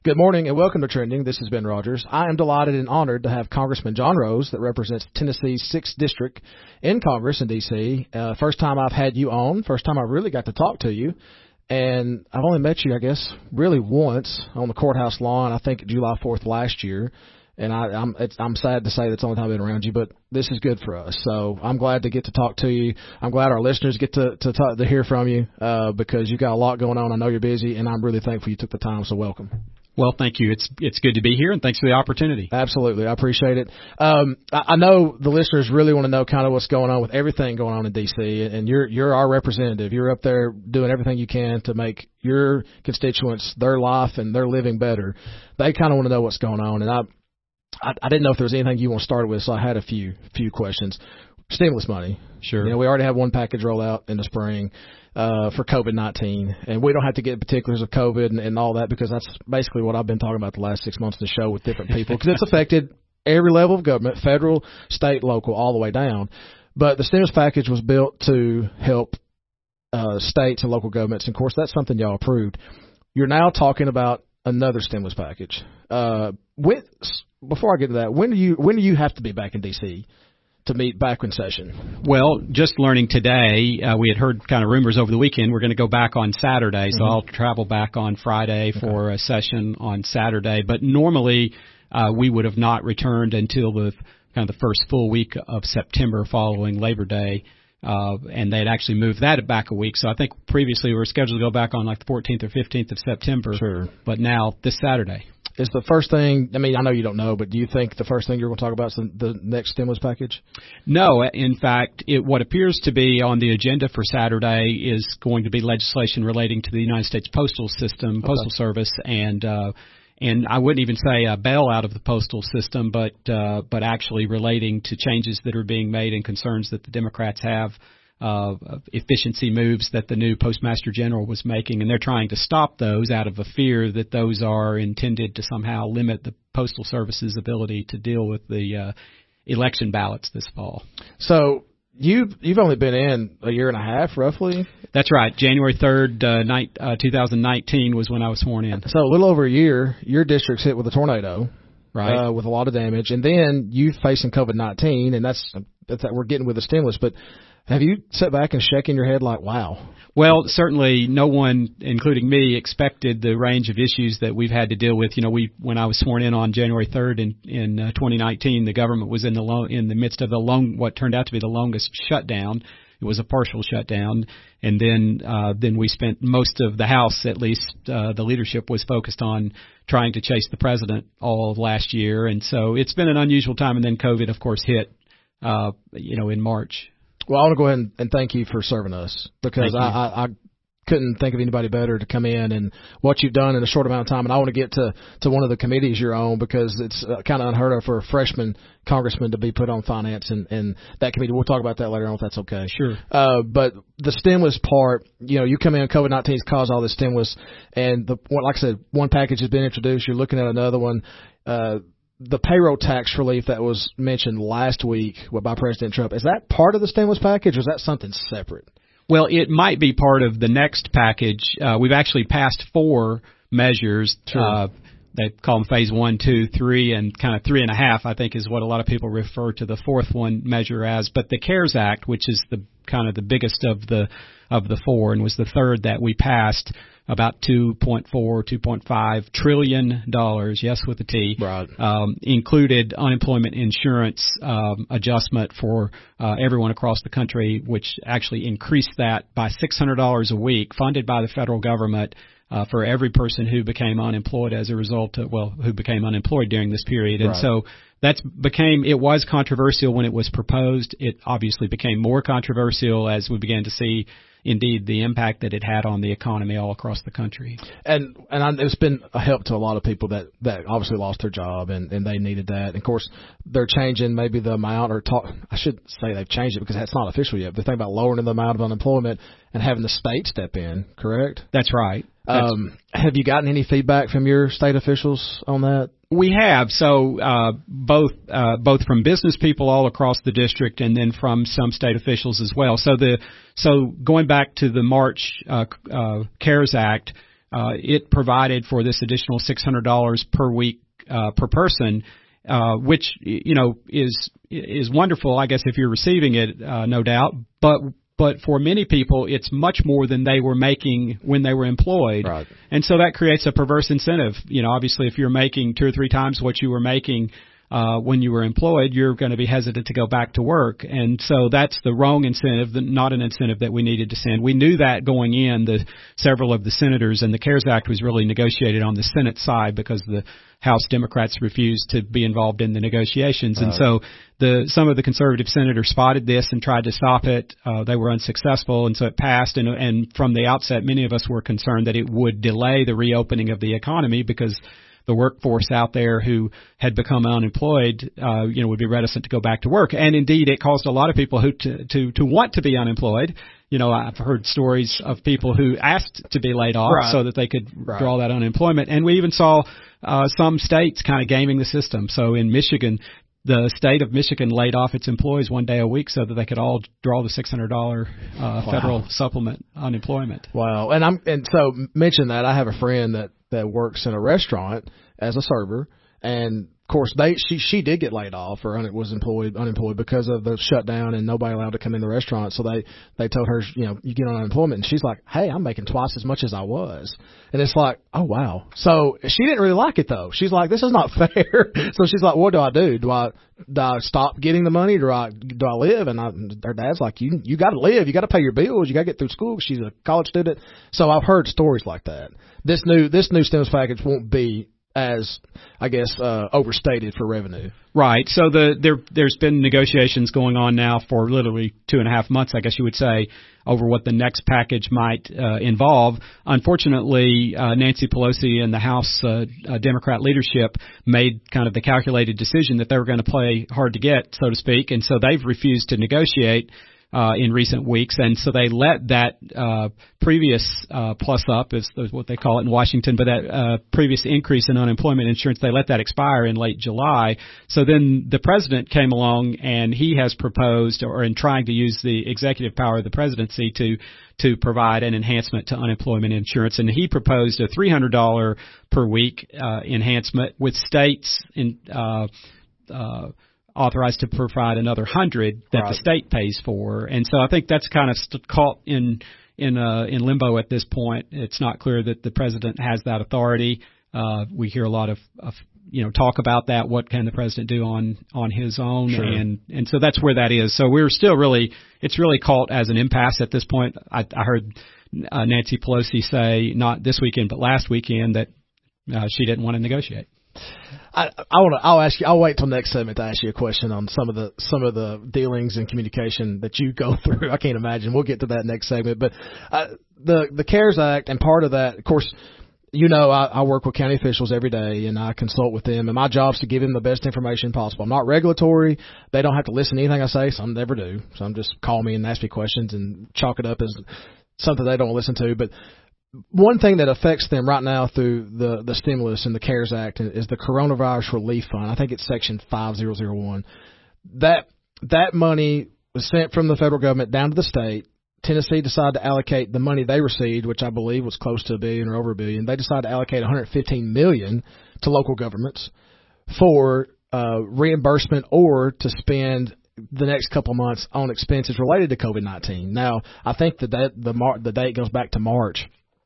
Good morning and welcome to Trending. This is Ben Rogers. I am delighted and honored to have Congressman John Rose that represents Tennessee's 6th District in Congress in D.C. First time I've had you on, first time I really got to talk to you. And I've only met you, I guess, really once on the courthouse lawn, I think July 4th last year. And I'm sad to say that's the only time I've been around you, but this is good for us. So I'm glad to get to talk to you. I'm glad our listeners get to hear from you because you've got a lot going on. I know you're busy, and I'm really thankful you took the time, so welcome. Well, thank you. It's good to be here, and thanks for the opportunity. Absolutely. I appreciate it. I know the listeners really want to know kind of what's going on with everything going on in D.C., and you're our representative. You're up there doing everything you can to make your constituents, their life and their living better. They kind of want to know what's going on, and I didn't know if there was anything you want to start with, so I had a few questions. Stimulus money. Sure. We already have one package roll out in the spring for COVID-19, and we don't have to get particulars of COVID and all that because that's basically what I've been talking about the last 6 months in the show with different people because it's affected every level of government, federal, state, local, all the way down. But the stimulus package was built to help states and local governments, and of course that's something y'all approved. You're now talking about another stimulus package. Before I get to that, when do you have to be back in D.C. to meet back in session? Well, just learning today, we had heard kind of rumors over the weekend. We're going to go back on Saturday, so I'll travel back on Friday for a session on Saturday. But normally, we would have not returned until the first full week of September following Labor Day. And they'd actually moved that back a week. So I think previously we were scheduled to go back on like the 14th or 15th of September. Sure. But now this Saturday. Is the first thing, I mean, I know you don't know, but do you think the first thing you're going to talk about is the next stimulus package? No. In fact, what appears to be on the agenda for Saturday is going to be legislation relating to the United States Postal System, Postal Service, and I wouldn't even say a bailout of the postal system, but actually relating to changes that are being made and concerns that the Democrats have. Efficiency moves that the new Postmaster General was making, and they're trying to stop those out of a fear that those are intended to somehow limit the Postal Service's ability to deal with the election ballots this fall. So you've only been in a year and a half, roughly? That's right. January 3rd, 2019 was when I was sworn in. So a little over a year, your district's hit with a tornado. Right. With a lot of damage, and then you facing COVID-19, and that's we're getting with the stimulus, but have you sat back and shaking your head like, wow? Well, certainly no one, including me, expected the range of issues that we've had to deal with. When I was sworn in on January 3rd in 2019, the government was in the midst of what turned out to be the longest shutdown. It was a partial shutdown, and then we spent most of the House, at least the leadership, was focused on trying to chase the president all of last year, and so it's been an unusual time. And then COVID, of course, hit, in March. Well, I want to go ahead and thank you for serving us because I couldn't think of anybody better to come in and what you've done in a short amount of time. And I want to get to one of the committees you're on because it's kind of unheard of for a freshman congressman to be put on finance and that committee. We'll talk about that later on if that's okay. Sure. But the stimulus part, you come in, COVID-19 has caused all this stimulus, and like I said, one package has been introduced. You're looking at another one. The payroll tax relief that was mentioned last week by President Trump, is that part of the stimulus package or is that something separate? Well, it might be part of the next package. We've actually passed 4 measures. Sure. They call them phase 1, 2, 3, and kind of 3.5, I think, is what a lot of people refer to the 4th one measure as. But the CARES Act, which is the kind of the biggest of the 4 and was the 3rd that we passed, about $2.5 trillion, yes, with a T, right. Included unemployment insurance adjustment for everyone across the country, which actually increased that by $600 a week, funded by the federal government for every person who became unemployed as a result of, who became unemployed during this period. And so it was controversial when it was proposed. It obviously became more controversial as we began to see indeed the impact that it had on the economy all across the country. And it's been a help to a lot of people that obviously lost their job and they needed that. And of course, they're changing maybe the amount I should say they've changed it because that's not official yet. They're thinking about lowering the amount of unemployment and having the state step in, correct? That's right. Have you gotten any feedback from your state officials on that? We have. So both from business people all across the district and then from some state officials as well. So going back to the March CARES Act, it provided for this additional $600 per week per person, which is wonderful, I guess, if you're receiving it, no doubt. But for many people, it's much more than they were making when they were employed. Right. And so that creates a perverse incentive. Obviously, if you're making 2 or 3 times what you were making when you were employed, you're going to be hesitant to go back to work. And so that's the wrong incentive, not an incentive that we needed to send. We knew that going in. Several of the senators, and the CARES Act was really negotiated on the Senate side because the House Democrats refused to be involved in the negotiations. And so some of the conservative senators spotted this and tried to stop it. They were unsuccessful, and so it passed. And from the outset, many of us were concerned that it would delay the reopening of the economy because the workforce out there who had become unemployed, would be reticent to go back to work. And indeed, it caused a lot of people to want to be unemployed. I've heard stories of people who asked to be laid off so that they could draw that unemployment. And we even saw some states kind of gaming the system. So in Michigan, the state of Michigan laid off its employees 1 day a week so that they could all draw the $600 federal supplement unemployment. Wow. And so mention that I have a friend that works in a restaurant as a server, and of course she did get laid off or was unemployed because of the shutdown and nobody allowed to come in the restaurant. So they told her, you get on unemployment, and she's like, hey, I'm making twice as much as I was. And it's like, oh wow. So she didn't really like it though. She's like, this is not fair. So she's like, what do I do? Do I stop getting the money? Do I live? And her dad's like, you got to live. You got to pay your bills. You got to get through school. She's a college student. So I've heard stories like that. This new stimulus package won't be as, I guess, overstated for revenue. Right. So there's been negotiations going on now for literally 2.5 months, I guess you would say, over what the next package might involve. Unfortunately, Nancy Pelosi and the House Democrat leadership made kind of the calculated decision that they were going to play hard to get, so to speak, and so they've refused to negotiate in recent weeks, and so they let that previous plus up is what they call it in Washington, but that previous increase in unemployment insurance, they let that expire in late July. So then the president came along, and he has proposed, or in trying to use the executive power of the presidency to provide an enhancement to unemployment insurance, and he proposed a $300 per week enhancement, with states authorized to provide another $100 that the state pays for. And so I think that's kind of caught in limbo at this point. It's not clear that the president has that authority. We hear a lot of talk about that. What can the president do on his own? Sure. And so that's where that is. So we're still it's really caught as an impasse at this point. I heard Nancy Pelosi say, not this weekend, but last weekend, that she didn't want to negotiate. I'll wait till next segment to ask you a question on some of the dealings and communication that you go through. I can't imagine. We'll get to that next segment. But the CARES Act, and part of that, of course, I work with county officials every day, and I consult with them, and my job is to give them the best information possible. I'm not regulatory. They don't have to listen to anything I say. Some never do. Some just call me and ask me questions and chalk it up as something they don't listen to. But one thing that affects them right now through the stimulus and the CARES Act is the Coronavirus Relief Fund. I think it's Section 5001. That money was sent from the federal government down to the state. Tennessee decided to allocate the money they received, which I believe was close to $1 billion or over $1 billion. They decided to allocate $115 million to local governments for reimbursement or to spend the next couple of months on expenses related to COVID-19. Now, I think the date goes back to March.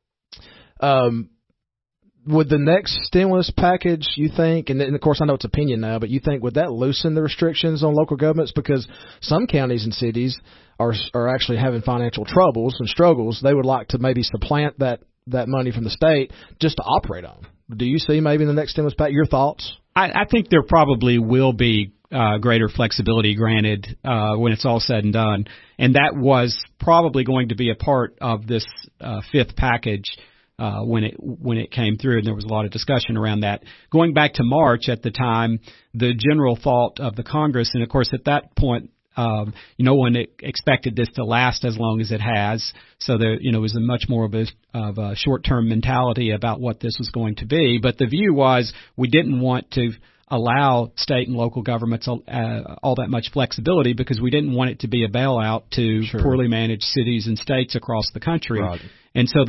Would the next stimulus package, you think, and of course I know it's opinion now, but you think, would that loosen the restrictions on local governments? Because some counties and cities are actually having financial troubles and struggles. They would like to maybe supplant that money from the state just to operate on. Do you see maybe in the next stimulus package? Your thoughts? I think there probably will be greater flexibility granted when it's all said and done, and that was probably going to be a part of this fifth package when it came through, and there was a lot of discussion around that. Going back to March at the time, the general thought of the Congress, and of course at that point, no one expected this to last as long as it has. So there, was a much more of a short-term mentality about what this was going to be. But the view was we didn't want to allow state and local governments all that much flexibility because we didn't want it to be a bailout to poorly managed cities and states across the country. Right. And so that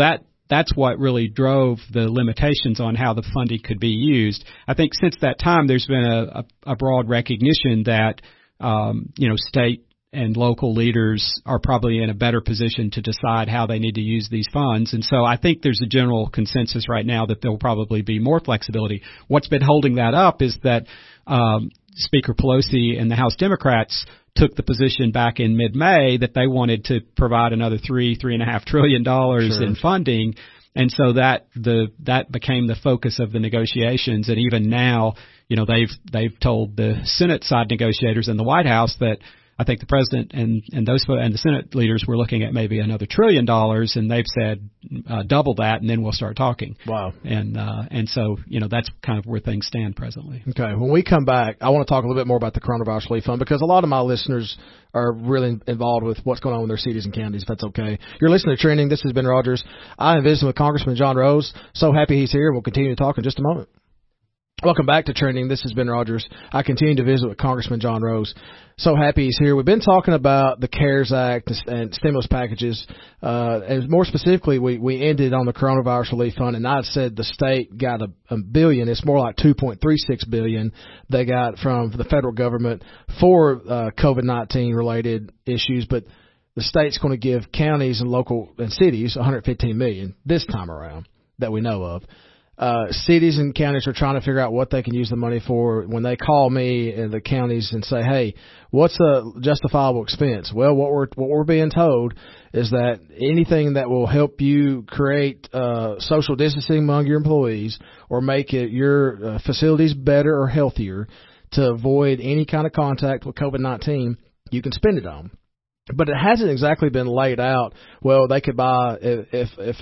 that's what really drove the limitations on how the funding could be used. I think since that time, there's been a broad recognition that, state and local leaders are probably in a better position to decide how they need to use these funds. And so I think there's a general consensus right now that there will probably be more flexibility. What's been holding that up is that Speaker Pelosi and the House Democrats took the position back in mid-May that they wanted to provide another $3.5 trillion in funding. And so that became the focus of the negotiations. And even now, they've told the Senate side negotiators in the White House that I think the president and the Senate leaders were looking at maybe another $1 trillion, and they've said double that, and then we'll start talking. Wow. And so that's kind of where things stand presently. Okay. When we come back, I want to talk a little bit more about the Coronavirus Relief Fund, because a lot of my listeners are really involved with what's going on in their cities and counties, if that's okay. You're listening to Trending. This has Ben Rogers. I am visiting with Congressman John Rose. So happy he's here, and we'll continue to talk in just a moment. Welcome back to Trending. This is Ben Rogers. I continue to visit with Congressman John Rose. So happy he's here. We've been talking about the CARES Act and stimulus packages. And more specifically, we ended on the Coronavirus Relief Fund, and I said the state got a billion. It's more like $2.36 billion they got from the federal government for COVID-19 related issues. But the state's going to give counties and local and cities $115 million this time around that we know of. Cities and counties are trying to figure out what they can use the money for. When they call me in the counties and say, "Hey, what's a justifiable expense?" Well, what we're being told is that anything that will help you create social distancing among your employees or make your facilities better or healthier to avoid any kind of contact with COVID-19, you can spend it on. But it hasn't exactly been laid out. Well, they could buy if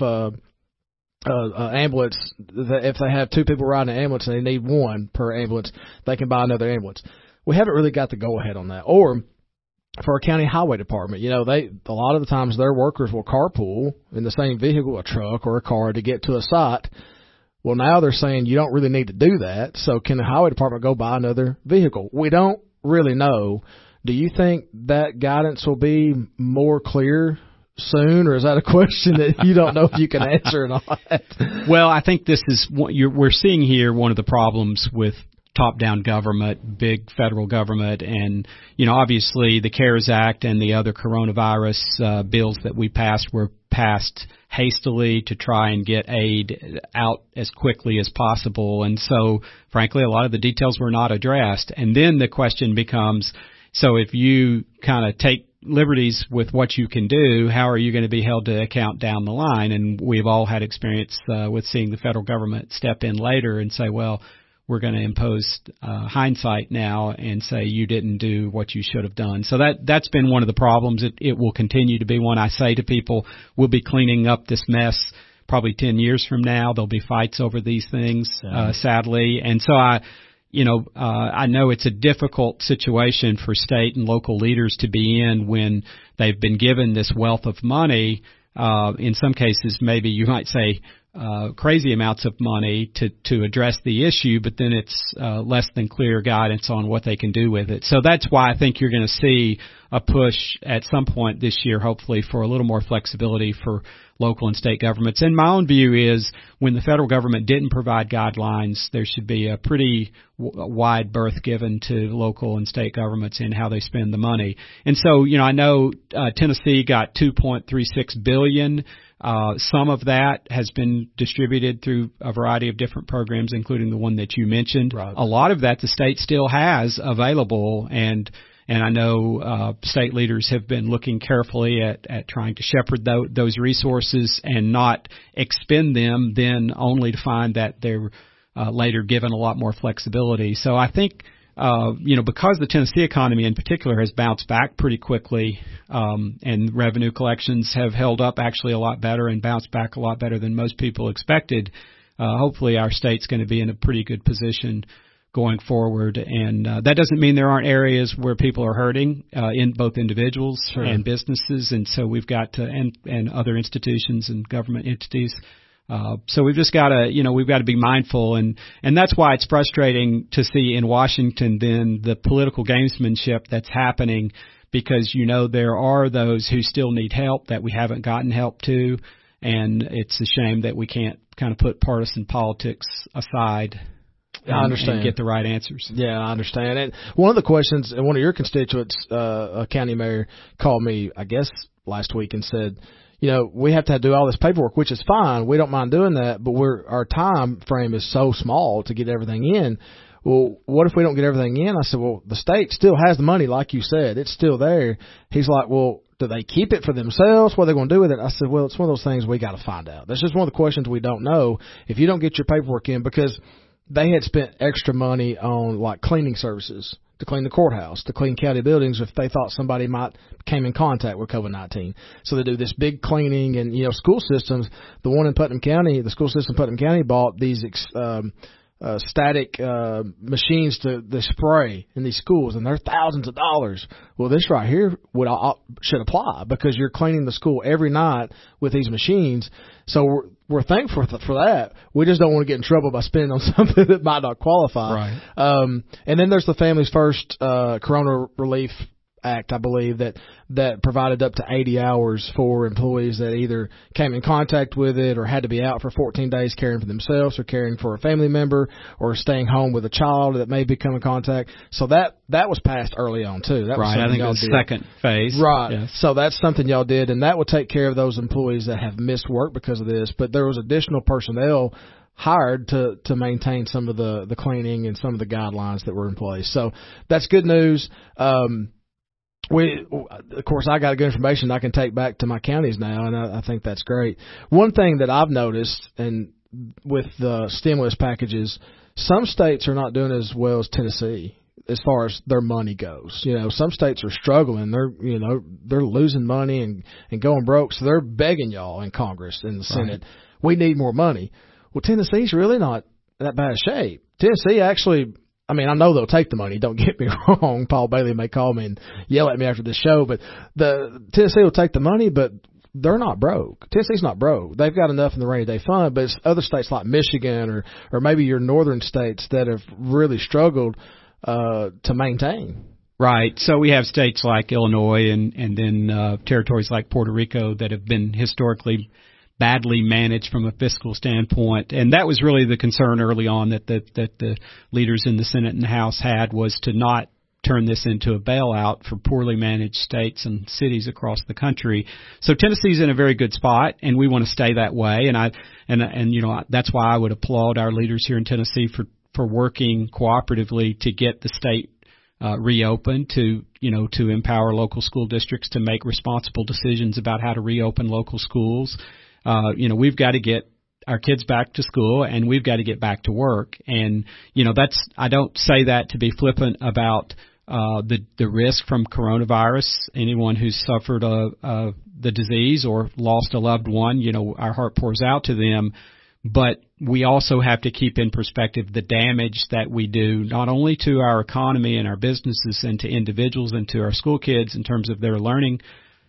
ambulance, if they have two people riding an ambulance and they need one per ambulance, they can buy another ambulance. We haven't really got the go ahead on that. Or for a county highway department, a lot of the times their workers will carpool in the same vehicle, a truck or a car, to get to a site. Well, now they're saying you don't really need to do that. So can the highway department go buy another vehicle? We don't really know. Do you think that guidance will be more clear soon, or is that a question that you don't know if you can answer or not? Well, I think this is what we're seeing here. One of the problems with top-down government, big federal government, and obviously the CARES Act and the other coronavirus bills that we passed were passed hastily to try and get aid out as quickly as possible, and so frankly, a lot of the details were not addressed. And then the question becomes, so if you kind of take liberties with what you can do, how are you going to be held to account down the line? And we've all had experience with seeing the federal government step in later and say, well, we're going to impose hindsight now and say you didn't do what you should have done. So that's been one of the problems. It will continue to be one. I say to people, we'll be cleaning up this mess probably 10 years from now. There'll be fights over these things, sadly. And so I know it's a difficult situation for state and local leaders to be in when they've been given this wealth of money. In some cases, maybe you might say crazy amounts of money to address the issue, but then it's less than clear guidance on what they can do with it. So that's why I think you're going to see a push at some point this year, hopefully, for a little more flexibility for local and state governments. And my own view is when the federal government didn't provide guidelines, there should be a pretty wide berth given to local and state governments in how they spend the money. And so, I know Tennessee got $2.36 billion. Some of that has been distributed through a variety of different programs, including the one that you mentioned. Right. A lot of that the state still has available, and I know state leaders have been looking carefully at trying to shepherd those resources and not expend them then only to find that they're later given a lot more flexibility. So I think, because the Tennessee economy in particular has bounced back pretty quickly, and revenue collections have held up actually a lot better and bounced back a lot better than most people expected, hopefully our state's going to be in a pretty good position going forward. And that doesn't mean there aren't areas where people are hurting, in both individuals Sure. and businesses. And so we've got to, and other institutions and government entities. So we've just got to, we've got to be mindful. And that's why it's frustrating to see in Washington then the political gamesmanship that's happening, because, there are those who still need help that we haven't gotten help to. and it's a shame that we can't kind of put partisan politics aside. I understand. And get the right answers. Yeah, I understand. And one of the questions, and one of your constituents, a county mayor, called me, I guess, last week and said, we have to do all this paperwork, which is fine. We don't mind doing that, but our time frame is so small to get everything in. Well, what if we don't get everything in? I said, well, the state still has the money, like you said. It's still there. He's like, well, do they keep it for themselves? What are they going to do with it? I said, well, it's one of those things we got to find out. That's just one of the questions we don't know. If you don't get your paperwork in, because they had spent extra money on like cleaning services to clean the courthouse, to clean county buildings if they thought somebody might came in contact with COVID-19. So they do this big cleaning, and school systems. The one in Putnam County, the school system in Putnam County bought these static machines to spray in these schools, and they're thousands of dollars. Well, this right here should apply because you're cleaning the school every night with these machines. So we're thankful for that. We just don't want to get in trouble by spending on something that might not qualify. Right. And then there's the Families First Corona Relief Act, I believe, that provided up to 80 hours for employees that either came in contact with it or had to be out for 14 days caring for themselves or caring for a family member or staying home with a child that may become in contact. So that was passed early on too. That was right. I think it was the second phase. Right. Yes. So that's something y'all did, and that would take care of those employees that have missed work because of this. But there was additional personnel hired to maintain some of the cleaning and some of the guidelines that were in place. So that's good news. Of course, I got good information I can take back to my counties now, and I think that's great. One thing that I've noticed, and with the stimulus packages, some states are not doing as well as Tennessee as far as their money goes. Some states are struggling. They're losing money and going broke, so they're begging y'all in Congress and the Senate, we need more money. Well, Tennessee's really not in that bad a shape. Tennessee actually, I know they'll take the money. Don't get me wrong. Paul Bailey may call me and yell at me after this show, but the Tennessee will take the money, but they're not broke. Tennessee's not broke. They've got enough in the rainy day fund, but it's other states like Michigan or maybe your northern states that have really struggled to maintain. Right. So we have states like Illinois and then territories like Puerto Rico that have been historically badly managed from a fiscal standpoint. And that was really the concern early on that the leaders in the Senate and House had, was to not turn this into a bailout for poorly managed states and cities across the country. So Tennessee's in a very good spot, and we want to stay that way. And that's why I would applaud our leaders here in Tennessee for working cooperatively to get the state reopened, to empower local school districts to make responsible decisions about how to reopen local schools. We've got to get our kids back to school, and we've got to get back to work. And, I don't say that to be flippant about the risk from coronavirus. Anyone who's suffered the disease or lost a loved one, our heart pours out to them. But we also have to keep in perspective the damage that we do, not only to our economy and our businesses and to individuals and to our school kids in terms of their learning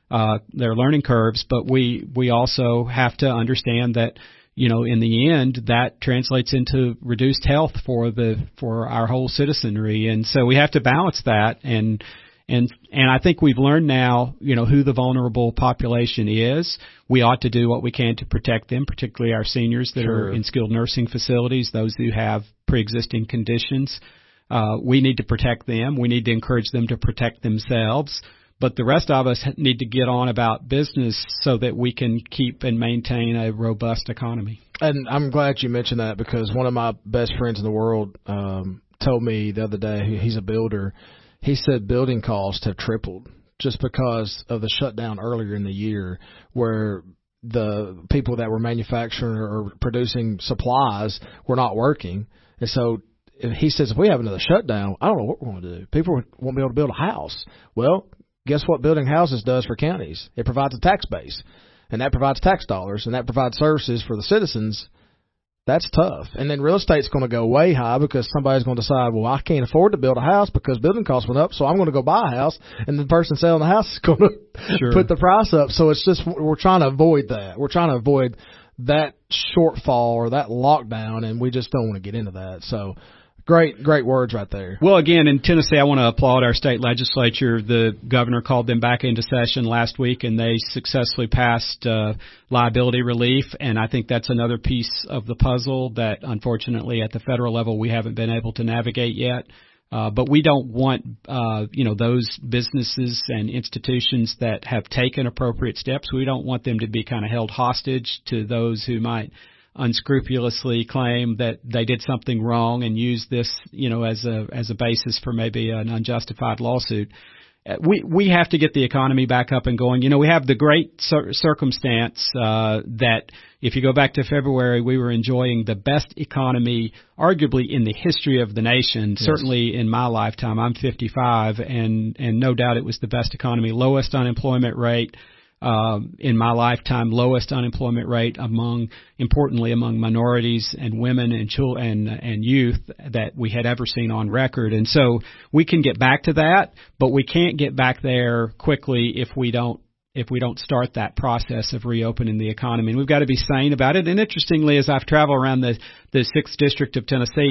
curves, but we also have to understand that, in the end, that translates into reduced health for our whole citizenry. And so we have to balance that. And I think we've learned now, who the vulnerable population is. We ought to do what we can to protect them, particularly our seniors that are in skilled nursing facilities, those who have pre-existing conditions. We need to protect them. We need to encourage them to protect themselves. But the rest of us need to get on about business so that we can keep and maintain a robust economy. And I'm glad you mentioned that, because one of my best friends in the world told me the other day, he's a builder. He said building costs have tripled just because of the shutdown earlier in the year, where the people that were manufacturing or producing supplies were not working. And so he says, if we have another shutdown, I don't know what we're going to do. People won't be able to build a house. Well, guess what building houses does for counties? It provides a tax base, and that provides tax dollars, and that provides services for the citizens. That's tough. And then real estate's going to go way high because somebody's going to decide, well, I can't afford to build a house because building costs went up, so I'm going to go buy a house, and the person selling the house is going to put the price up. So it's just, we're trying to avoid that. We're trying to avoid that shortfall or that lockdown, and we just don't want to get into that. So Great words right there. Well, again, in Tennessee, I want to applaud our state legislature. The governor called them back into session last week, and they successfully passed liability relief. And I think that's another piece of the puzzle that, unfortunately, at the federal level, we haven't been able to navigate yet. But we don't want, those businesses and institutions that have taken appropriate steps. We don't want them to be kind of held hostage to those who might unscrupulously claim that they did something wrong and use this, as a basis for maybe an unjustified lawsuit. We have to get the economy back up and going. We have the great circumstance that if you go back to February, we were enjoying the best economy arguably in the history of the nation. Yes. Certainly in my lifetime. I'm 55, and no doubt it was the best economy. Lowest unemployment rate in my lifetime, lowest unemployment rate importantly among minorities and women and children and youth that we had ever seen on record. And so we can get back to that, but we can't get back there quickly if we don't start that process of reopening the economy. And we've got to be sane about it. And interestingly, as I've traveled around the 6th District of Tennessee,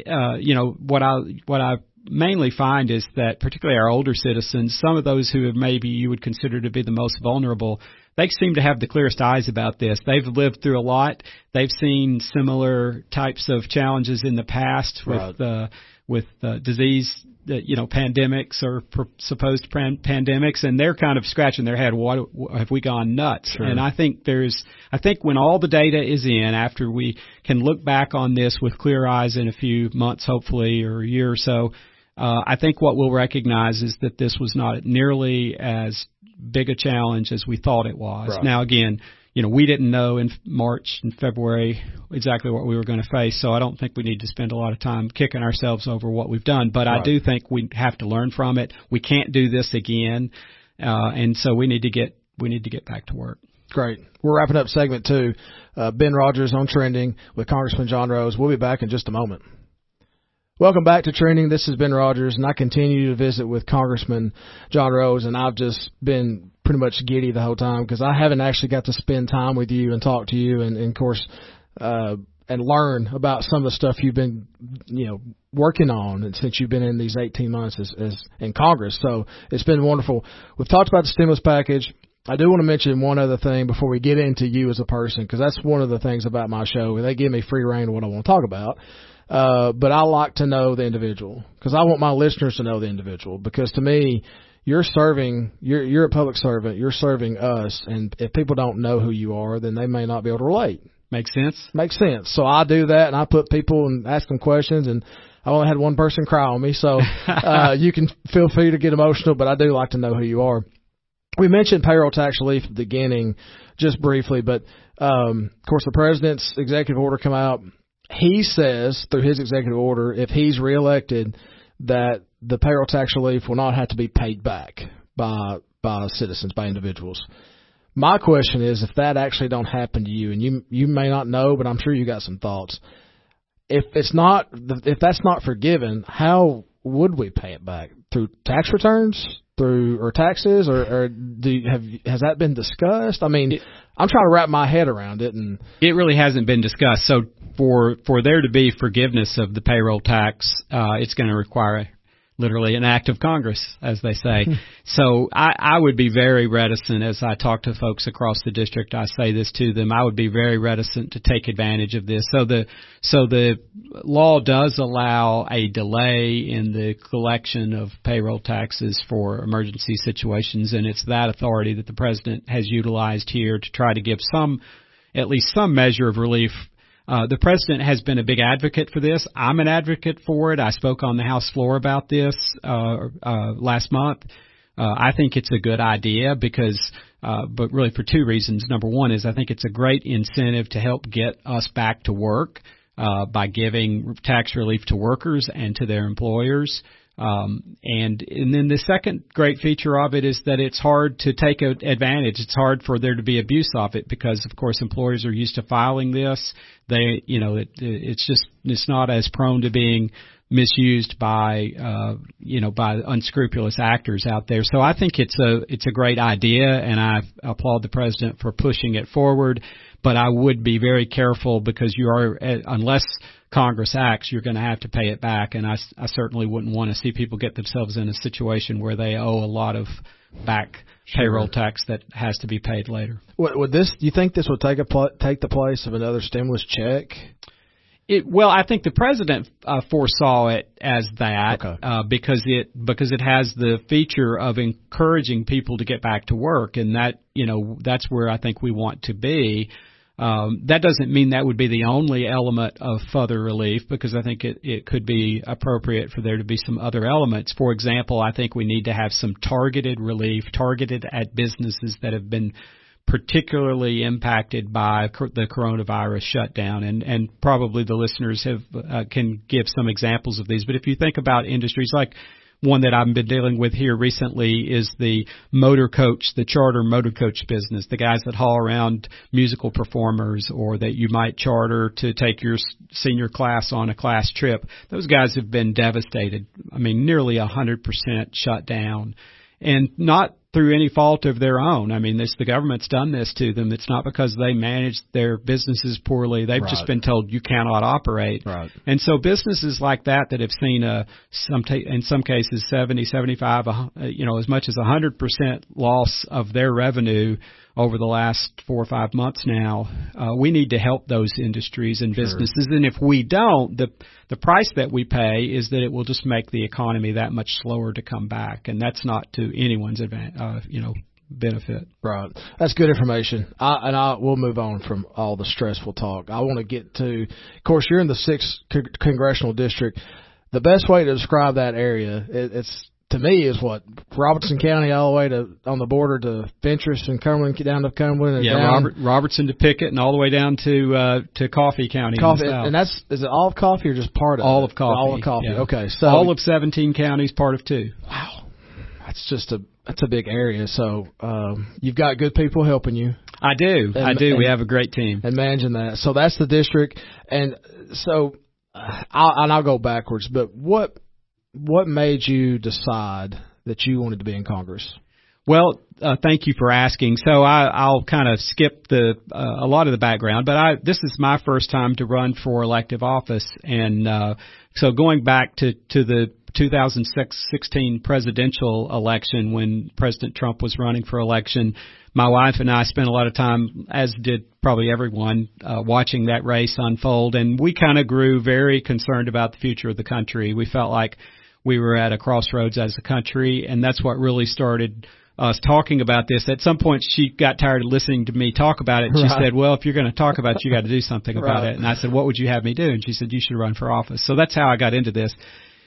what I mainly find is that particularly our older citizens, some of those who maybe you would consider to be the most vulnerable, they seem to have the clearest eyes about this. They've lived through a lot. They've seen similar types of challenges in the past with disease, pandemics or supposed pandemics, and they're kind of scratching their head. What have we gone nuts? Sure. And I think when all the data is in, after we can look back on this with clear eyes in a few months, hopefully, or a year or so, I think what we'll recognize is that this was not nearly as big a challenge as we thought it was. Right. Now, again, we didn't know in March and February exactly what we were going to face, so I don't think we need to spend a lot of time kicking ourselves over what we've done. But right. I do think we have to learn from it. We can't do this again, and so we need to get back to work. Great. We're wrapping up segment 2. Ben Rogers on Trending with Congressman John Rose. We'll be back in just a moment. Welcome back to Trending. This is Ben Rogers, and I continue to visit with Congressman John Rose, and I've just been pretty much giddy the whole time because I haven't actually got to spend time with you and talk to you and of course, and learn about some of the stuff you've been, working on and since you've been in these 18 months as in Congress. So it's been wonderful. We've talked about the stimulus package. I do want to mention one other thing before we get into you as a person, because that's one of the things about my show. They give me free reign of what I want to talk about. But I like to know the individual because I want my listeners to know the individual, because to me, you're a public servant, you're serving us. And if people don't know who you are, then they may not be able to relate. Makes sense. Makes sense. So I do that, and I put people and ask them questions, and I only had one person cry on me. So, you can feel free to get emotional, but I do like to know who you are. We mentioned payroll tax relief at the beginning just briefly, but, of course the president's executive order come out. He says through his executive order, if he's reelected, that the payroll tax relief will not have to be paid back by citizens, by individuals. My question is, if that actually don't happen to you, and you may not know, but I'm sure you got some thoughts. If that's not forgiven, how would we pay it back? Through tax returns? Or taxes, or has that been discussed? I mean, I'm trying to wrap my head around it, and it really hasn't been discussed. So for there to be forgiveness of the payroll tax, it's going to require literally an act of Congress, as they say. So I would be very reticent, as I talk to folks across the district, I say this to them, I would be very reticent to take advantage of this. So the law does allow a delay in the collection of payroll taxes for emergency situations, and it's that authority that the president has utilized here to try to give at least some measure of relief. The president has been a big advocate for this. I'm an advocate for it. I spoke on the House floor about this last month. I think it's a good idea but really for two reasons. Number one is I think it's a great incentive to help get us back to work by giving tax relief to workers and to their employers. And then the second great feature of it is that it's hard to take advantage. It's hard for there to be abuse of it because, of course, employers are used to filing this. It's not as prone to being misused by unscrupulous actors out there. So I think it's a great idea, and I applaud the president for pushing it forward. But I would be very careful because unless Congress acts, you're going to have to pay it back. And I certainly wouldn't want to see people get themselves in a situation where they owe a lot of back payroll tax that has to be paid later. Would this? Do you think this would take the place of another stimulus check? Well, I think the president foresaw it as that because it has the feature of encouraging people to get back to work, and that's where I think we want to be. That doesn't mean that would be the only element of further relief, because I think it could be appropriate for there to be some other elements. For example, I think we need to have some targeted relief, targeted at businesses that have been particularly impacted by the coronavirus shutdown, and probably the listeners can give some examples of these. But if you think about industries like one that I've been dealing with here recently is the motor coach, the charter motor coach business, the guys that haul around musical performers or that you might charter to take your senior class on a class trip. Those guys have been devastated. I mean, nearly 100% shut down, and not through any fault of their own. I mean, the government's done this to them. It's not because they managed their businesses poorly. They've just been told you cannot operate. Right. And so businesses like that have seen in some cases 70, 75, as much as 100% loss of their revenue over the last 4 or 5 months now, we need to help those industries and businesses. And if we don't, the price that we pay is that it will just make the economy that much slower to come back, and that's not to anyone's benefit. Right. That's good information. We'll move on from all the stressful talk. I want to get to, of course, you're in the 6th congressional district. The best way to describe that area, to me, is what, Robertson County all the way to on the border to Fentress and Cumberland, down to Cumberland. And Robertson to Pickett, and all the way down to Coffee County. And is it all of Coffee or just part of all of Coffee? All of Coffee. Yeah. Okay, so all of 17 counties, part of 2. Wow, that's a big area. So you've got good people helping you. I do. We have a great team. And managing that. So that's the district, and so I'll go backwards. But what made you decide that you wanted to be in Congress? Well, thank you for asking. So I'll kind of skip a lot of the background, but this is my first time to run for elective office, and so going back to the 2016 presidential election when President Trump was running for election, my wife and I spent a lot of time, as did probably everyone, watching that race unfold, and we kind of grew very concerned about the future of the country. We felt like we were at a crossroads as a country, and that's what really started us talking about this. At some point, she got tired of listening to me talk about it, and she said, well, if you're going to talk about it, you got to do something about it. And I said, what would you have me do? And she said, you should run for office. So that's how I got into this.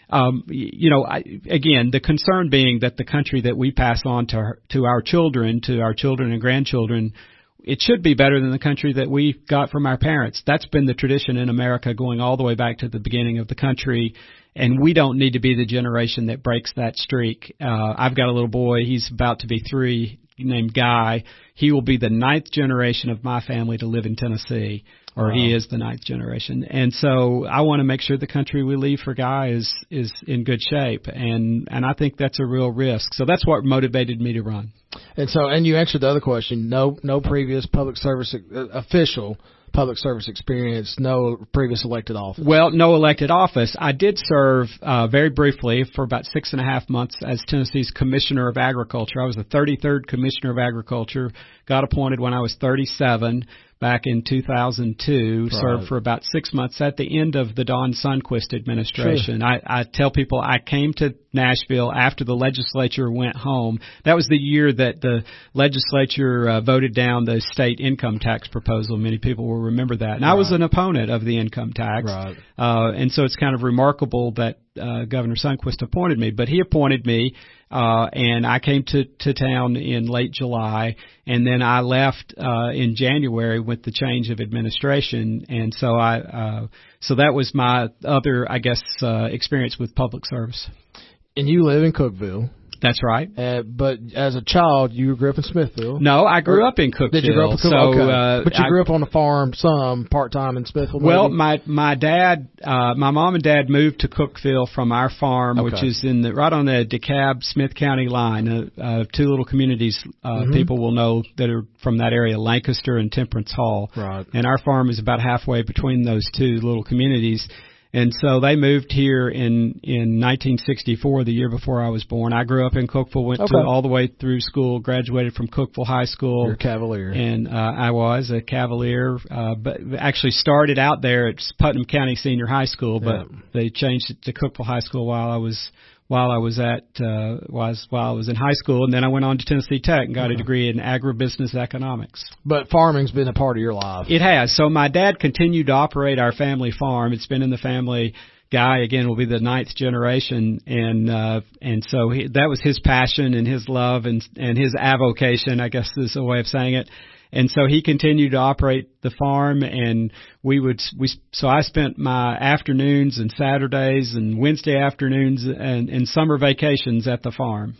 Again, the concern being that the country that we pass on to our children and grandchildren, it should be better than the country that we got from our parents. That's been the tradition in America going all the way back to the beginning of the country, and we don't need to be the generation that breaks that streak. I've got a little boy. He's about to be 3, named Guy. He will be the 9th generation of my family to live in Tennessee, or he is the 9th generation. And so I want to make sure the country we leave for Guy is in good shape, and I think that's a real risk. So that's what motivated me to run. And you answered the other question. No previous public service official public service experience, no previous elected office. Well, no elected office. I did serve very briefly for about 6.5 months as Tennessee's Commissioner of Agriculture. I was the 33rd Commissioner of Agriculture, got appointed when I was 37 back in 2002, served for about 6 months at the end of the Don Sundquist administration. Sure. I tell people I came to Nashville after the legislature went home. That was the year that the legislature voted down the state income tax proposal. Many people will remember that. And I was an opponent of the income tax. Right. And so it's kind of remarkable that Governor Sundquist appointed me. But he appointed me, and I came to town in late July, and then I left in January with the change of administration. And so so that was my other, I guess, experience with public service. And you live in Cookeville. That's right. But as a child, you grew up in Smithville. No, I grew up in Cookeville. Did you grow up in Cookeville? So, okay. But you grew up on the farm some part-time in Smithville? Maybe? Well, my dad, my mom and dad moved to Cookeville from our farm, which is right on the DeKalb Smith County line. Two little communities people will know that are from that area, Lancaster and Temperance Hall. Right. And our farm is about halfway between those two little communities. And so they moved here in 1964, the year before I was born. I grew up in Cookeville, went to all the way through school, graduated from Cookeville High School. You're a Cavalier. And I was a Cavalier, but actually started out there at Putnam County Senior High School, but they changed it to Cookeville High School while I was in high school, and then I went on to Tennessee Tech and got a degree in agribusiness economics. But farming's been a part of your life. It has. So my dad continued to operate our family farm. It's been in the family. Guy again will be the 9th generation, and so that was his passion and his love and his avocation, I guess is a way of saying it. And so he continued to operate the farm, and so I spent my afternoons and Saturdays and Wednesday afternoons and summer vacations at the farm.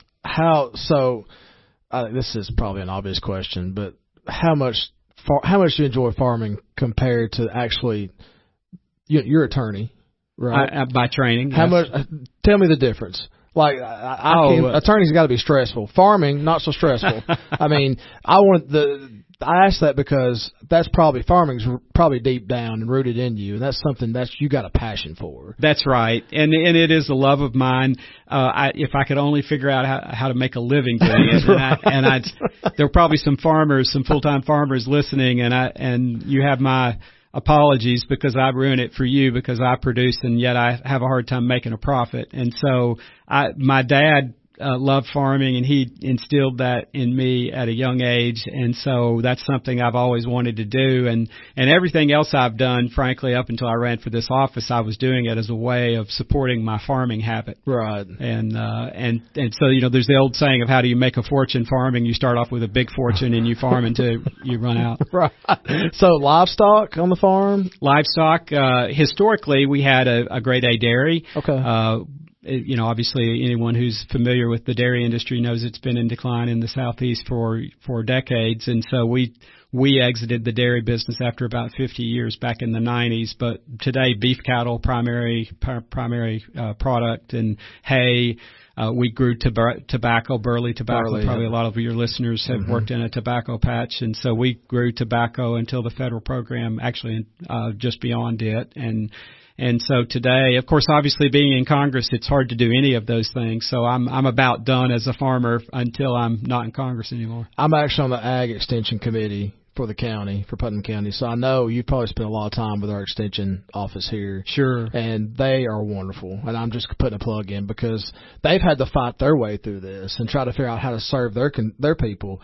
This is probably an obvious question, but how much do you enjoy farming compared to actually, you're an attorney, right? By training. How much? Tell me the difference. Like, attorneys got to be stressful. Farming, not so stressful. I mean, I asked that because farming's probably deep down and rooted in you, and that's something that you got a passion for. That's right, and it is a love of mine. If I could only figure out how to make a living doing it, there are probably some full-time farmers listening, and you have my apologies because I ruin it for you because I produce and yet I have a hard time making a profit. And so my dad loved farming and he instilled that in me at a young age. And so that's something I've always wanted to do. And everything else I've done, frankly, up until I ran for this office, I was doing it as a way of supporting my farming habit. Right. And so, there's the old saying of how do you make a fortune farming? You start off with a big fortune and you farm until you run out. Right. So livestock on the farm? Livestock, historically we had a grade A dairy. Okay. Obviously anyone who's familiar with the dairy industry knows it's been in decline in the Southeast for decades. And so we exited the dairy business after about 50 years back in the 90s. But today, beef cattle, primary product, and hay. We grew tobacco, burley tobacco. Probably a lot of your listeners have worked in a tobacco patch. And so we grew tobacco until the federal program actually just beyond it. And so today, of course, obviously being in Congress, it's hard to do any of those things. So I'm about done as a farmer until I'm not in Congress anymore. I'm actually on the Ag Extension Committee for the county, for Putnam County. So I know you probably spent a lot of time with our extension office here. Sure. And they are wonderful. And I'm just putting a plug in because they've had to fight their way through this and try to figure out how to serve their people.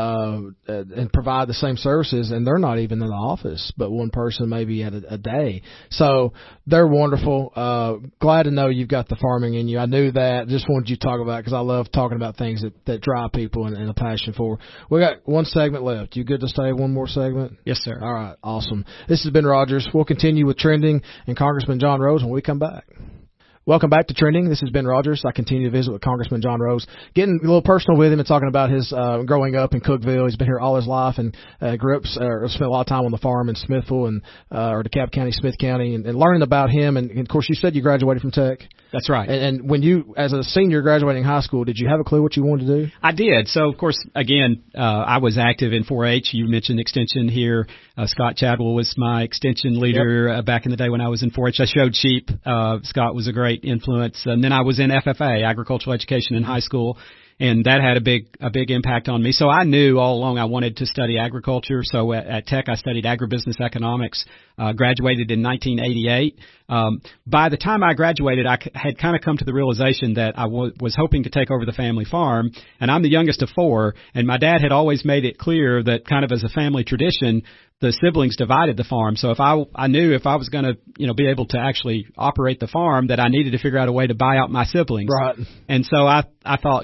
And provide the same services, and they're not even in the office, but one person maybe at a day. So they're wonderful. Glad to know you've got the farming in you. I knew that. Just wanted you to talk about it because I love talking about things that drive people and a passion for. We got one segment left. You good to stay one more segment? Yes, sir. All right, awesome. This has been Rogers. We'll continue with Trending and Congressman John Rose when we come back. Welcome back to Trending. This is Ben Rogers. I continue to visit with Congressman John Rose, getting a little personal with him and talking about his growing up in Cookeville. He's been here all his life and grew up, spent a lot of time on the farm in Smithville or DeKalb County, Smith County, and learning about him. And, of course, you said you graduated from Tech. That's right. And when you, as a senior graduating high school, did you have a clue what you wanted to do? I did. So, of course, again, I was active in 4-H. You mentioned extension here. Scott Chadwell was my extension leader back in the day when I was in 4-H. I showed sheep. Scott was a great influence. And then I was in FFA, Agricultural Education in high school. And that had a big impact on me. So I knew all along I wanted to study agriculture. So at Tech, I studied agribusiness economics, graduated in 1988. By the time I graduated, I had kind of come to the realization that I was hoping to take over the family farm. And I'm the youngest of 4. And my dad had always made it clear that kind of as a family tradition, the siblings divided the farm. So if I knew if I was going to, be able to actually operate the farm, that I needed to figure out a way to buy out my siblings. Right. And so I thought, gosh,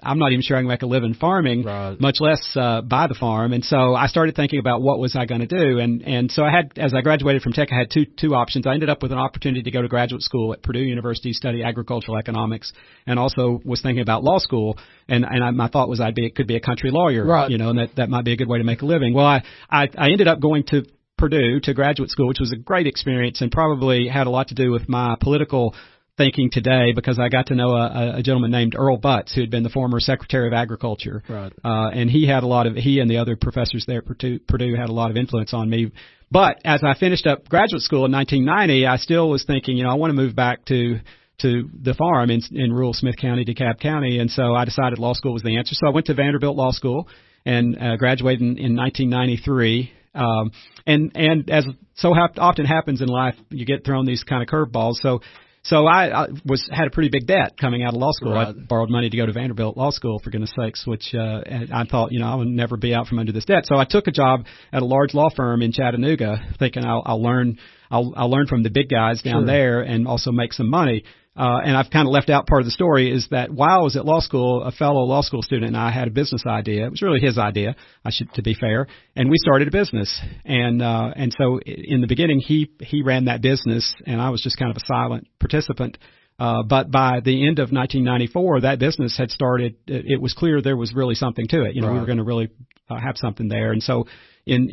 I'm not even sure I can make a living farming, much less buy the farm. And so I started thinking about what was I going to do. And so as I graduated from Tech, I had two options. I ended up with an opportunity to go to graduate school at Purdue University, study agricultural economics, and also was thinking about law school. And my thought was could be a country lawyer, and that might be a good way to make a living. Well, I ended up going to Purdue to graduate school, which was a great experience and probably had a lot to do with my political thinking today, because I got to know a gentleman named Earl Butz, who had been the former Secretary of Agriculture. Right. And he and the other professors there at Purdue had a lot of influence on me. But as I finished up graduate school in 1990, I still was thinking, I want to move back to the farm in rural Smith County, DeKalb County. And so I decided law school was the answer. So I went to Vanderbilt Law School and graduated in 1993. And as so often happens in life, you get thrown these kind of curveballs. So I had a pretty big debt coming out of law school. Right. I borrowed money to go to Vanderbilt Law School, for goodness sakes, which I thought, I would never be out from under this debt. So I took a job at a large law firm in Chattanooga, thinking I'll learn from the big guys down there and also make some money. And I've kind of left out part of the story is that while I was at law school, a fellow law school student and I had a business idea. It was really his idea, to be fair, and we started a business. And so in the beginning, he ran that business, and I was just kind of a silent participant. But by the end of 1994, that business had started. It was clear there was really something to it. We were going to really have something there. And so in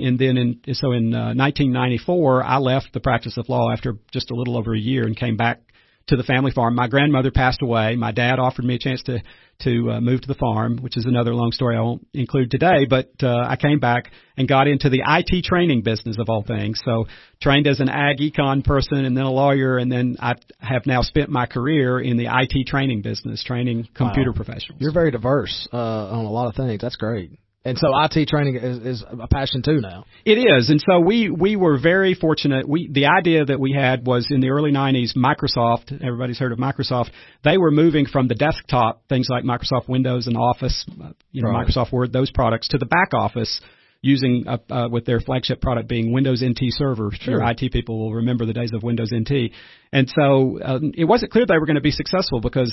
1994, I left the practice of law after just a little over a year and came back to the family farm. My grandmother passed away. My dad offered me a chance to move to the farm, which is another long story I won't include today. But I came back and got into the IT training business of all things. So trained as an ag econ person and then a lawyer, and then I have now spent my career in the IT training business, training computer professionals. You're very diverse on a lot of things. That's great. And so IT training is a passion too now. It is. And so we were very fortunate. The idea that we had was in the early 90s, Microsoft, everybody's heard of Microsoft, they were moving from the desktop, things like Microsoft Windows and Office, Microsoft Word, those products, to the back office using with their flagship product being Windows NT Server. Sure. Your IT people will remember the days of Windows NT. And so it wasn't clear they were going to be successful because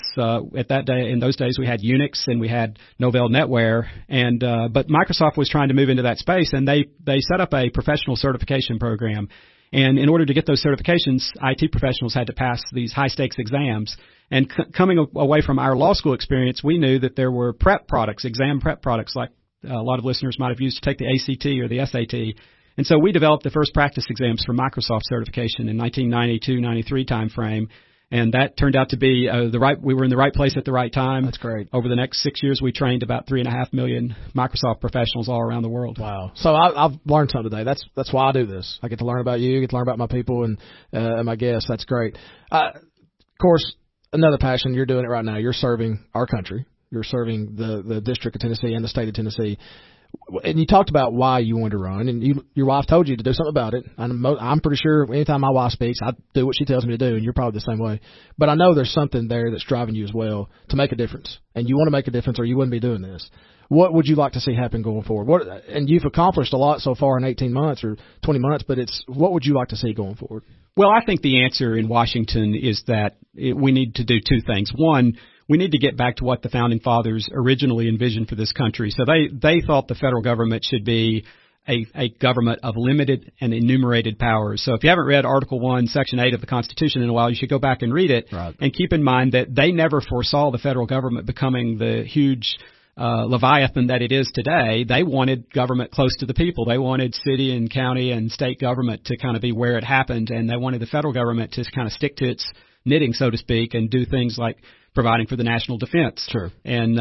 in those days we had Unix and we had Novell NetWare, but Microsoft was trying to move into that space, and they set up a professional certification program. And in order to get those certifications, IT professionals had to pass these high-stakes exams. And coming away from our law school experience, we knew that there were exam prep products like a lot of listeners might have used to take the ACT or the SAT. And so we developed the first practice exams for Microsoft certification in 1992-93 timeframe. And that turned out to be we were in the right place at the right time. That's great. Over the next 6 years, we trained about 3.5 million Microsoft professionals all around the world. Wow. So I've learned something today. That's why I do this. I get to learn about you, get to learn about my people and my guests. That's great. Of course, another passion, you're doing it right now. You're serving our country. You're serving the District of Tennessee and the state of Tennessee. And you talked about why you wanted to run, and your wife told you to do something about it. I'm pretty sure anytime my wife speaks, I do what she tells me to do, and you're probably the same way. But I know there's something there that's driving you as well to make a difference, and you want to make a difference or you wouldn't be doing this. What would you like to see happen going forward? And you've accomplished a lot so far in 18 months or 20 months, but what would you like to see going forward? Well, I think the answer in Washington is that we need to do two things. One, we need to get back to what the Founding Fathers originally envisioned for this country. So they thought the federal government should be a government of limited and enumerated powers. So if you haven't read Article 1, Section 8 of the Constitution in a while, you should go back and read it. Right. And keep in mind that they never foresaw the federal government becoming the huge Leviathan that it is today. They wanted government close to the people. They wanted city and county and state government to kind of be where it happened, and they wanted the federal government to kind of stick to its knitting, so to speak, and do things like providing for the national defense. Sure. And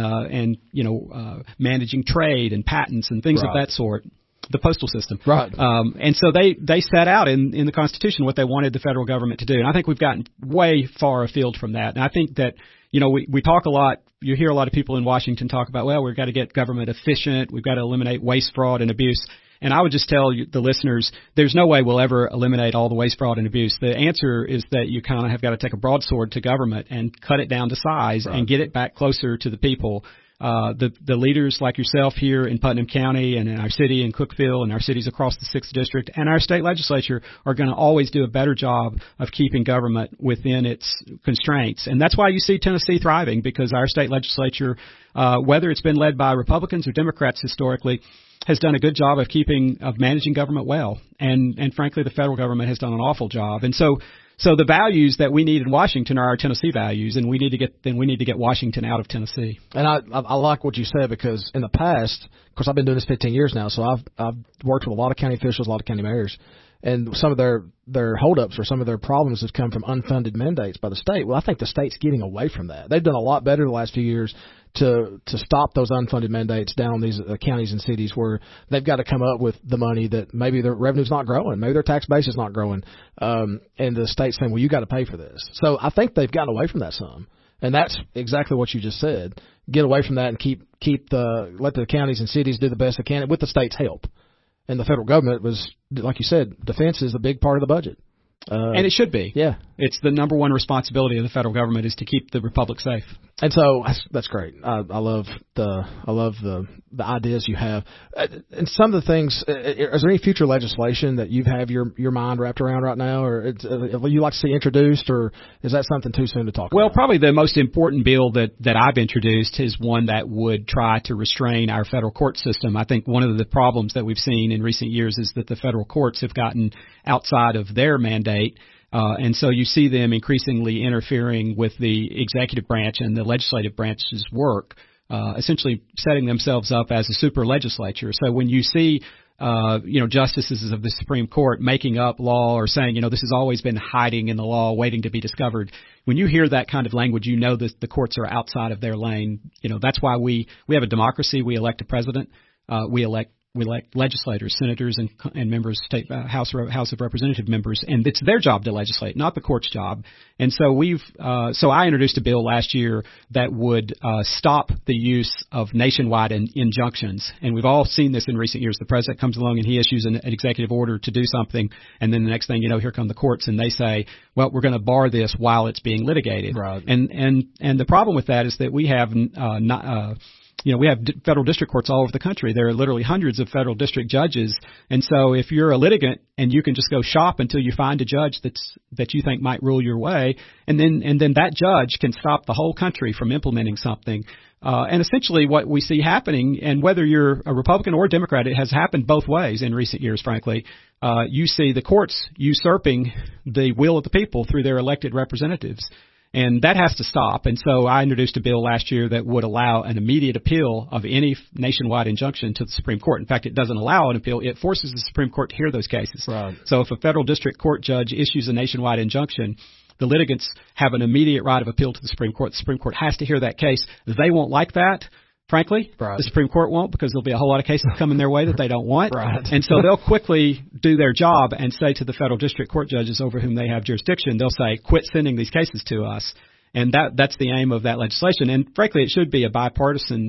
managing trade and patents and things of that sort. The postal system. Right. And so they set out in the Constitution what they wanted the federal government to do. And I think we've gotten way far afield from that. And I think that, we talk a lot, you hear a lot of people in Washington talk about, well, we've got to get government efficient, we've got to eliminate waste, fraud, and abuse. And I would just tell the listeners, there's no way we'll ever eliminate all the waste, fraud, and abuse. The answer is that you kind of have got to take a broadsword to government and cut it down to size and get it back closer to the people. The leaders like yourself here in Putnam County and in our city in Cookeville and our cities across the 6th District and our state legislature are going to always do a better job of keeping government within its constraints. And that's why you see Tennessee thriving, because our state legislature, whether it's been led by Republicans or Democrats historically, has done a good job of managing government well. And frankly, the federal government has done an awful job. And so the values that we need in Washington are our Tennessee values, and we need to get Washington out of Tennessee. And I like what you said, because in the past, of course, I've been doing this 15 years now, so I've worked with a lot of county officials, a lot of county mayors, and some of their holdups or some of their problems have come from unfunded mandates by the state. Well, I think the state's getting away from that. They've done a lot better the last few years to stop those unfunded mandates down these counties and cities where they've got to come up with the money that maybe their revenue's not growing, maybe their tax base is not growing, and the state's saying, well, you got to pay for this. So I think they've gotten away from that some, and that's exactly what you just said. Get away from that and let the counties and cities do the best they can with the state's help. And the federal government was, like you said, defense is a big part of the budget. And it should be. Yeah. It's the number one responsibility of the federal government is to keep the republic safe. And so that's great. I love the ideas you have. And some of the things, is there any future legislation that you have your mind wrapped around right now, or you like to see introduced, or is that something too soon to talk about? Well, probably the most important bill that I've introduced is one that would try to restrain our federal court system. I think one of the problems that we've seen in recent years is that the federal courts have gotten outside of their mandate. And so you see them increasingly interfering with the executive branch and the legislative branch's work, essentially setting themselves up as a super legislature. So when you see, justices of the Supreme Court making up law or saying, this has always been hiding in the law, waiting to be discovered, when you hear that kind of language, you know that the courts are outside of their lane. That's why we have a democracy. We elect a president. We elect legislators, senators, and members, state House of Representative members, and it's their job to legislate, not the court's job. And so so I introduced a bill last year that would stop the use of nationwide injunctions. And we've all seen this in recent years. The president comes along and he issues an executive order to do something, and then the next thing you know, here come the courts and they say, well, we're going to bar this while it's being litigated. Right. And the problem with that is that we have we have federal district courts all over the country. There are literally hundreds of federal district judges. And so if you're a litigant and you can just go shop until you find a judge that you think might rule your way, and then that judge can stop the whole country from implementing something. And essentially what we see happening, and whether you're a Republican or a Democrat, it has happened both ways in recent years, frankly. You see the courts usurping the will of the people through their elected representatives. And that has to stop. And so I introduced a bill last year that would allow an immediate appeal of any nationwide injunction to the Supreme Court. In fact, it doesn't allow an appeal. It forces the Supreme Court to hear those cases. Right. So if a federal district court judge issues a nationwide injunction, the litigants have an immediate right of appeal to the Supreme Court. The Supreme Court has to hear that case. They won't like that. Frankly, right. The Supreme Court won't, because there'll be a whole lot of cases coming their way that they don't want. Right. And so they'll quickly do their job and say to the federal district court judges over whom they have jurisdiction, they'll say, quit sending these cases to us. And that's the aim of that legislation. And frankly, it should be a bipartisan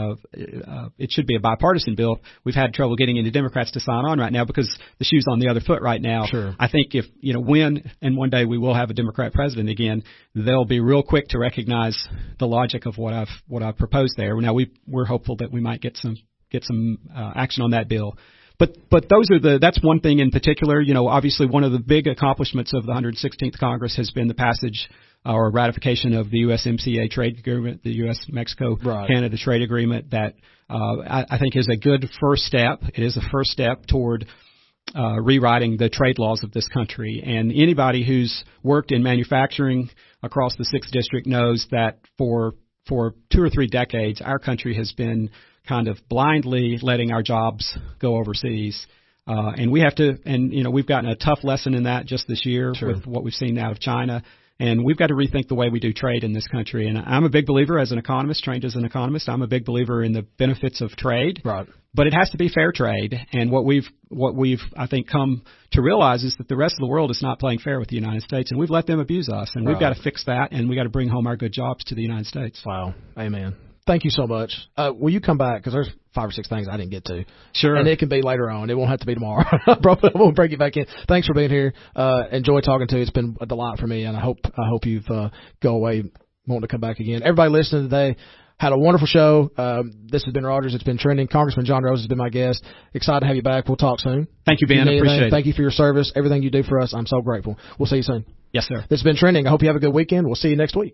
bill. We've had trouble getting any Democrats to sign on right now because the shoe's on the other foot right now. Sure. I think if, when and one day we will have a Democrat president again, they'll be real quick to recognize the logic of what I've proposed there. Now we're hopeful that we might get some action on that bill. But that's one thing in particular. Obviously one of the big accomplishments of the 116th Congress has been the passage or ratification of the USMCA trade agreement, the U.S.-Mexico-Canada trade agreement that I think is a good first step. It is a first step toward rewriting the trade laws of this country. And anybody who's worked in manufacturing across the 6th District knows that for 2 or 3 decades, our country has been kind of blindly letting our jobs go overseas. And we have to, we've gotten a tough lesson in that just this year. Sure. With what we've seen out of China. And we've got to rethink the way we do trade in this country. And I'm a big believer, as an economist, trained as an economist, I'm a big believer in the benefits of trade. Right. But it has to be fair trade. And what we've I think come to realize is that the rest of the world is not playing fair with the United States, and we've let them abuse us. And we've got to fix that, and we've got to bring home our good jobs to the United States. Wow. Amen. Thank you so much. Will you come back? Because there's 5 or 6 things I didn't get to. Sure. And it can be later on. It won't have to be tomorrow. We'll bring you back in. Thanks for being here. Enjoy talking to you. It's been a delight for me, and I hope you've go away wanting to come back again. Everybody listening today, had a wonderful show. This has been Rogers. It's been trending. Congressman John Rose has been my guest. Excited to have you back. We'll talk soon. Thank you, Ben. Appreciate it. Thank you for your service, everything you do for us. I'm so grateful. We'll see you soon. Yes, sir. This has been trending. I hope you have a good weekend. We'll see you next week.